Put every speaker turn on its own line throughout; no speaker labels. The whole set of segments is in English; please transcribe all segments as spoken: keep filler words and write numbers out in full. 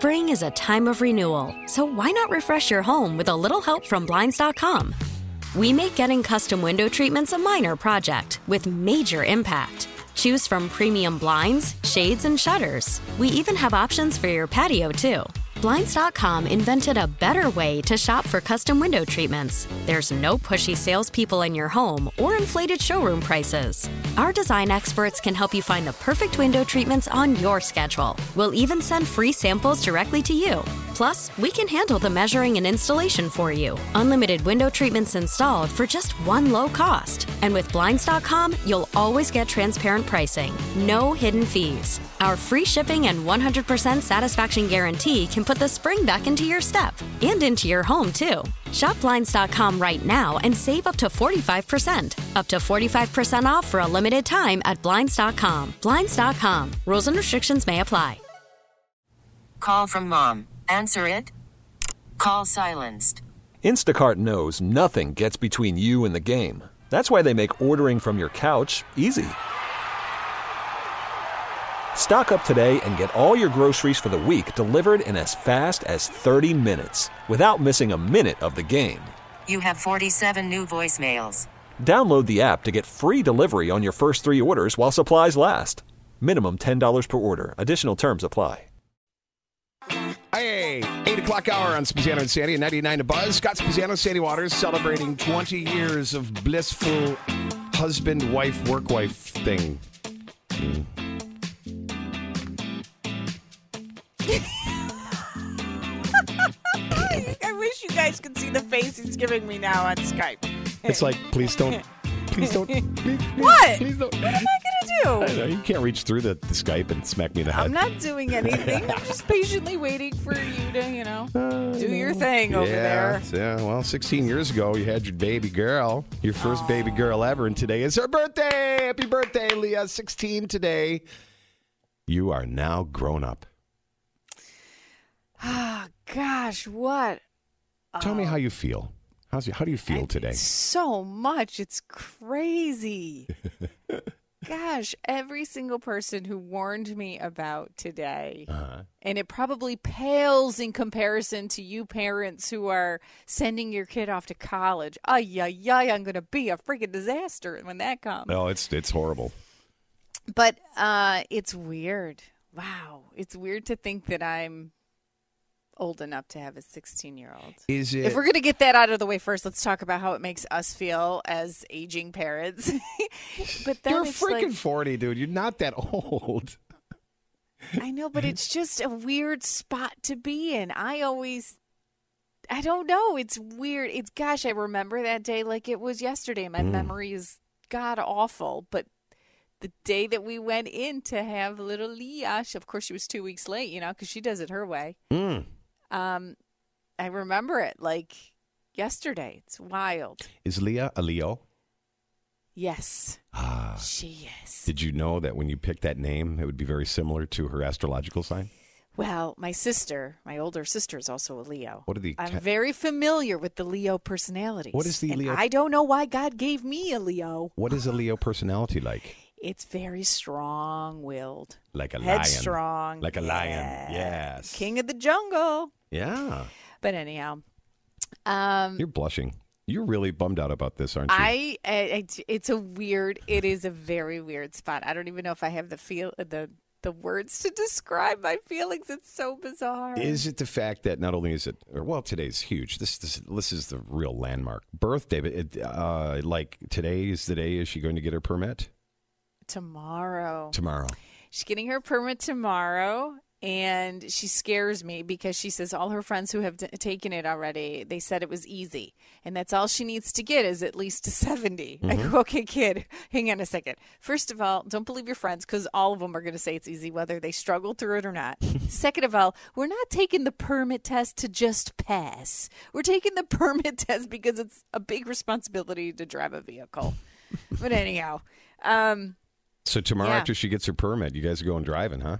Spring is a time of renewal, so why not refresh your home with a little help from Blinds dot com? We make getting custom window treatments a minor project with major impact. Choose from premium blinds, shades, and shutters. We even have options for your patio, too. Blinds dot com invented a better way to shop for custom window treatments. There's no pushy salespeople in your home or inflated showroom prices. Our design experts can help you find the perfect window treatments on your schedule. We'll even send free samples directly to you. Plus, we can handle the measuring and installation for you. Unlimited window treatments installed for just one low cost. And with Blinds dot com, you'll always get transparent pricing. No hidden fees. Our free shipping and one hundred percent satisfaction guarantee can put the spring back into your step and into your home, too. Shop Blinds dot com right now and save up to forty-five percent. Up to forty-five percent off for a limited time at Blinds dot com. Blinds dot com. Rules and restrictions may apply.
Call from mom. Answer it. Call silenced.
Instacart knows nothing gets between you and the game. That's why they make ordering from your couch easy. Stock up today and get all your groceries for the week delivered in as fast as thirty minutes without missing a minute of the game.
You have forty-seven new voicemails.
Download the app to get free delivery on your first three orders while supplies last. Minimum ten dollars per order. Additional terms apply.
Hey, eight o'clock hour on Speziano and Sandy, ninety-nine to Buzz. Scott Speziano, Sandy Waters, celebrating twenty years of blissful husband-wife, work-wife thing. Mm.
I wish you guys could see the face he's giving me now on Skype.
It's like, please don't, please don't. Please, please,
what?
Please don't.
What am I going to do?
I know, you can't reach through the, the Skype and smack me in the head.
I'm not doing anything. I'm just patiently waiting for you to, you know, uh, do your thing
yeah,
over there.
Yeah, well, sixteen years ago, you had your baby girl, your first Aww. baby girl ever, and today is her birthday. Happy birthday, Leah. sixteen today. You are now grown up.
Oh, gosh, what?
Tell
oh.
me how you feel. How's you, how do you feel
I,
today?
So much. It's crazy. Gosh, every single person who warned me about today, uh-huh. and it probably pales in comparison to you parents who are sending your kid off to college. Ay, ay, ay, I'm going to be a freaking disaster when that comes.
No, it's it's horrible.
But uh, it's weird. Wow. It's weird to think that I'm old enough to have a sixteen-year-old.
Is it?
If we're going to get that out of the way first, let's talk about how it makes us feel as aging parents. But then
You're
it's
freaking
like,
forty, dude. You're not that old.
I know, but it's just a weird spot to be in. I always, I don't know. It's weird. It's, gosh, I remember that day like it was yesterday. My mm. memory is god-awful, but the day that we went in to have little Leah, of course, she was two weeks late, you know, because she does it her way.
Mm.
Um, I remember it like yesterday. It's wild.
Is Leah a Leo?
Yes.
Ah.
She is.
Did you know that when you picked that name, it would be very similar to her astrological sign?
Well, my sister, my older sister, is also a Leo.
What are the?
I'm very familiar with the Leo personalities.
What is the
and
Leo?
I don't know why God gave me a Leo.
What is a Leo personality like?
It's very strong-willed.
Like a
lion.
Headstrong. Like a
yeah.
lion, yes.
King of the jungle.
Yeah.
But anyhow. Um,
You're blushing. You're really bummed out about this, aren't you?
I, I, it's a weird, it is a very weird spot. I don't even know if I have the feel, the the words to describe my feelings. It's so bizarre.
Is it the fact that not only is it, or well, today's huge. This this this is the real landmark birthday. But it, uh, like today is the day. Is she going to get her permit?
Tomorrow.
Tomorrow.
She's getting her permit tomorrow. And she scares me because she says all her friends who have t- taken it already, they said it was easy. And that's all she needs to get is at least to seventy. Mm-hmm. I go, okay, kid, hang on a second. First of all, don't believe your friends because all of them are going to say it's easy, whether they struggle through it or not. Second of all, we're not taking the permit test to just pass. We're taking the permit test because it's a big responsibility to drive a vehicle. But anyhow. Um,
so tomorrow
yeah.
after she gets her permit, you guys are going driving, huh?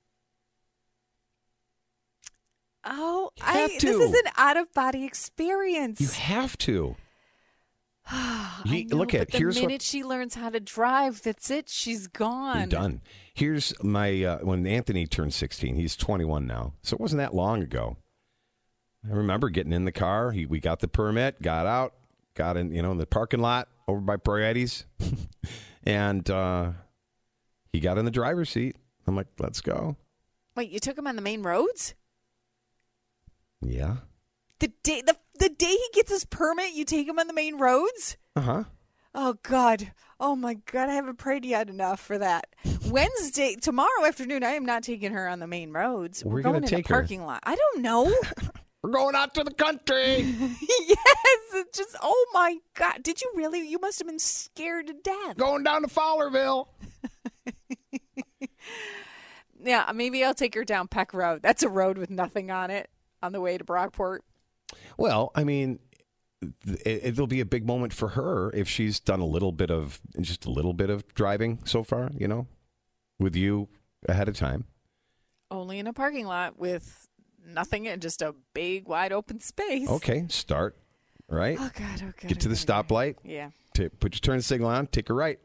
Oh, I, this is an out-of-body experience.
You have to. You He,
know,
look at
but the
here's
minute
what
she learns how to drive, that's it. She's gone.
you're done. Here's my uh, when Anthony turned sixteen. He's twenty-one now, so it wasn't that long ago. I remember getting in the car. He, we got the permit, got out, got in, you know, in the parking lot over by Paredes, and uh, he got in the driver's seat. I'm like, let's go.
Wait, you took him on the main roads?
Yeah.
The day the the day he gets his permit, you take him on the main roads?
Uh huh.
Oh God! Oh my God! I haven't prayed yet enough for that. Wednesday, tomorrow afternoon, I am not taking her on the main roads.
Where
We're
are you gonna
going in
take
the
her?
parking lot. I don't know.
We're going out to the country.
Yes, it's just oh my God! Did you really? You must have been scared to death.
Going down to Fowlerville.
Yeah, maybe I'll take her down Peck Road. That's a road with nothing on it on the way to Brockport.
Well, I mean, it, it'll be a big moment for her if she's done a little bit of, just a little bit of driving so far, you know, with you ahead of time.
Only in a parking lot with nothing and just a big, wide open space.
Okay, start, right?
Oh, God. Oh, God.
Get to the stoplight.
Yeah.
T- put your turn signal on. Take a right.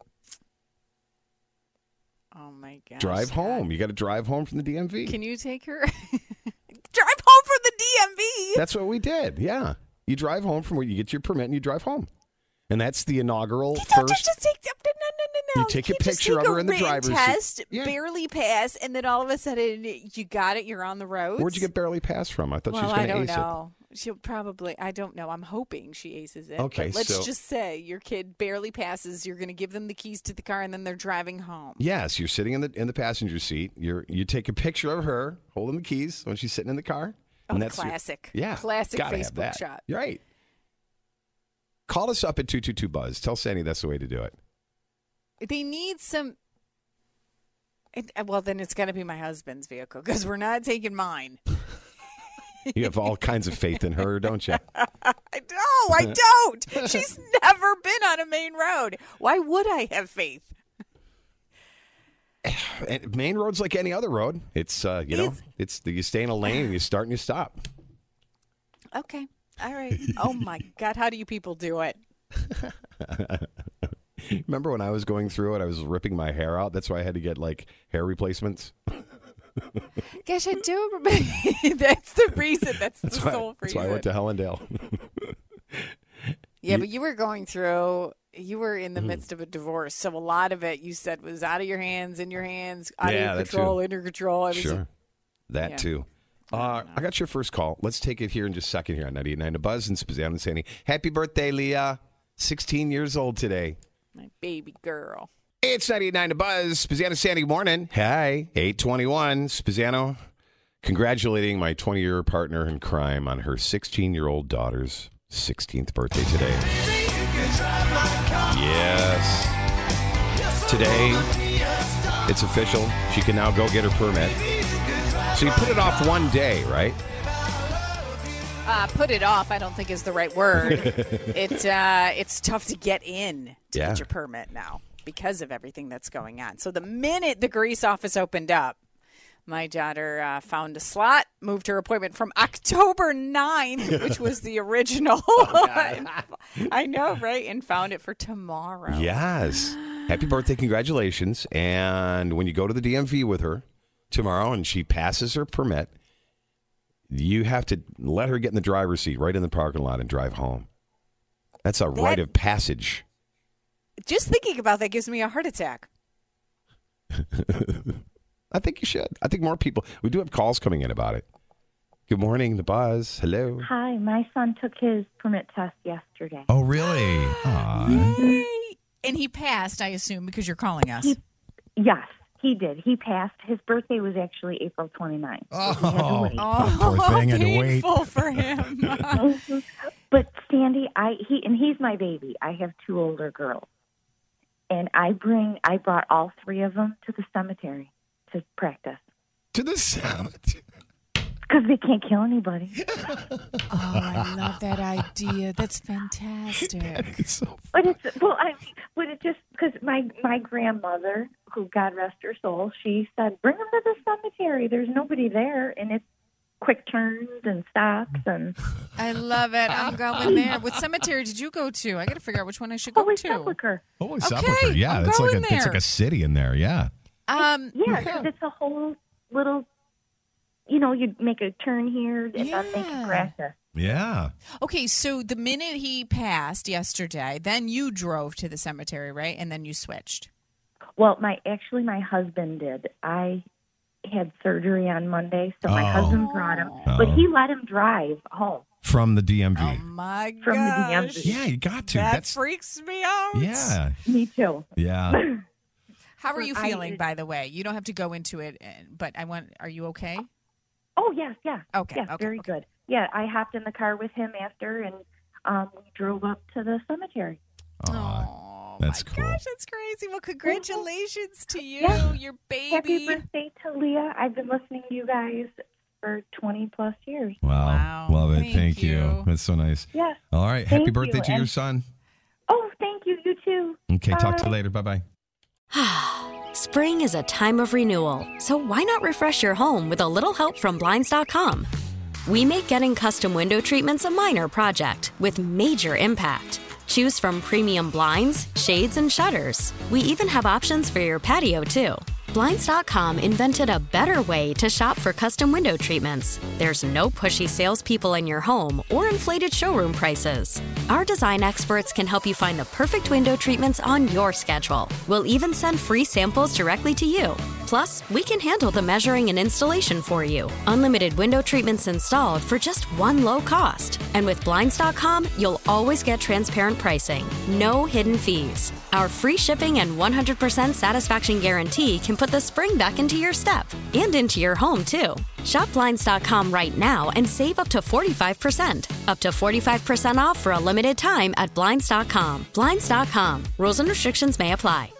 Oh, my gosh.
Drive home. You got to drive home from the D M V.
Can you take her? Drive home from the D M V.
That's what we did. Yeah. You drive home from where you get your permit and you drive home. And that's the inaugural
You
first.
don't just take no, no, no, no, no.
You take a
can't just
picture
take
of her
a
in the
written
driver's seat.
test,
Yeah.
barely pass, and then all of a sudden you got it. You're on the road.
Where'd you get barely passed from? I thought
well,
she was
I
going to
don't
ace
know. She'll probably. I don't know. I'm hoping she aces it.
Okay,
but let's
so-
just say your kid barely passes. You're going to give them the keys to the car, and then they're driving home.
it. Yes, you're sitting in the in the passenger seat. You're you take a picture of her holding the keys when she's sitting in the car.
Oh,
And that's your-
classic.
yeah,
Classic
gotta have
Facebook
that.
shot.
You're right. Call us up at two two two buzz. Tell Sandy that's the way to do it.
They need some. It, well, then it's going to be my husband's vehicle because we're not taking mine.
You have all kinds of faith in her, don't you?
I no, I don't. She's never been on a main road. Why would I have faith?
And main road's like any other road. It's uh, you know,
It's-
it's the, you stay in a lane and you start and you stop.
Okay. All right. Oh my God. How do you people do it?
Remember when I was going through it, I was ripping my hair out. That's why I had to get like hair replacements.
Gosh, I do remember. That's the reason. That's the
That's why,
sole
that's
reason.
why I went to Hellendale.
Yeah, but you were going through, you were in the midst of a divorce. So a lot of it you said was out of your hands, in your hands, out
Yeah,
of
that
your control,
too.
in your control. I was
Sure. That
Yeah.
too. Uh, I got your first call. Let's take it here in just a second here on ninety-eight point nine The Buzz and Spaziano and Sandy. Happy birthday, Leah. sixteen years old today.
my baby girl.
It's ninety-eight point nine The Buzz. Spaziano and Sandy, good morning. Hi. eight twenty-one. Spaziano, congratulating my twenty-year partner in crime on her sixteen-year-old daughter's sixteenth birthday today. Yes. Today, it's official. She can now go get her permit. So you put it off one day, right?
Uh, put it off, I don't think is the right word. it uh, It's tough to get in to
Yeah.
get your permit now because of everything that's going on. So the minute the Grease office opened up, my daughter uh, found a slot, moved her appointment from October ninth, which was the original. I know, right? And found it for tomorrow.
Yes. Happy birthday, congratulations. And when you go to the D M V with her tomorrow and she passes her permit, you have to let her get in the driver's seat right in the parking lot and drive home. That's a rite of passage.
Just thinking about that gives me a heart attack.
I think you should. I think more people. We do have calls coming in about it. Good morning, The Buzz. Hello.
Hi, my son took his permit test yesterday.
Oh, really? Aw.
Yay. And he passed, I assume, because you're calling us.
He, yes, he did. He passed. His birthday was actually April twenty-ninth. So he had to
Oh.
wait.
Oh,
Poor thing, had to wait.
painful for him.
But Sandy, I he and he's my baby. I have two older girls, and I bring I brought all three of them to the cemetery to practice
To the sound.
because they can't kill anybody.
Oh, I love that idea. That's fantastic.
So
But it's well, I but it just because my my grandmother, who God rest her soul, she said, "Bring them to the cemetery. There's nobody there, and it's quick turns and stops. And
I love it. I'm going there. What cemetery did you go to? I got to figure out which one I should go
Holy
to.
Sepulchre.
Holy
Okay,
Sepulchre. Yeah,
I'm
it's like a
going
it's like
there.
a city in there. Yeah.
Um,
Yeah, because it's a whole little, you know, you make a turn here and then make
Yeah.
a grass.
Yeah.
Okay, so the minute he passed yesterday, then you drove to the cemetery, right? And then you switched.
Well, my actually my husband did. I had surgery on Monday, so my
Oh.
husband brought him, but
Oh.
he let him drive home.
From the D M V.
Oh my
From the
gosh.
D M V.
Yeah, you got to.
That
That's
freaks me out.
yeah.
Me too.
Yeah.
How are you
I-
feeling, by the way? You don't have to go into it, uh, but I want. Are you okay?
Oh yes, yeah.
Okay,
Yes,
okay,
very
okay.
good. Yeah, I hopped in the car with him after, and um, we drove up to the cemetery.
Aw,
Oh,
that's
my
cool.
gosh, that's crazy. Well, congratulations to you,
Yeah.
your baby.
Happy birthday to Leah. I've been listening to you guys for twenty plus years.
Wow.
Wow.
Love it.
Thank
Thank, you.
you.
That's so nice.
Yeah.
All right. Happy
Thank
birthday
you,
to your
and-
son.
Oh, thank you. You too.
Okay. Talk to
Bye.
you later. Bye bye.
Spring is a time of renewal, so why not refresh your home with a little help from Blinds dot com? We make getting custom window treatments a minor project with major impact. Choose from premium blinds, shades, and shutters. We even have options for your patio, too. Blinds dot com invented a better way to shop for custom window treatments. There's no pushy salespeople in your home or inflated showroom prices. Our design experts can help you find the perfect window treatments on your schedule. We'll even send free samples directly to you. Plus, we can handle the measuring and installation for you. Unlimited window treatments installed for just one low cost. And with Blinds dot com, you'll always get transparent pricing. No hidden fees. Our free shipping and one hundred percent satisfaction guarantee can put the spring back into your step and into your home, too. Shop Blinds dot com right now and save up to forty-five percent. Up to forty-five percent off for a limited time at Blinds dot com. Blinds dot com. Rules and restrictions may apply.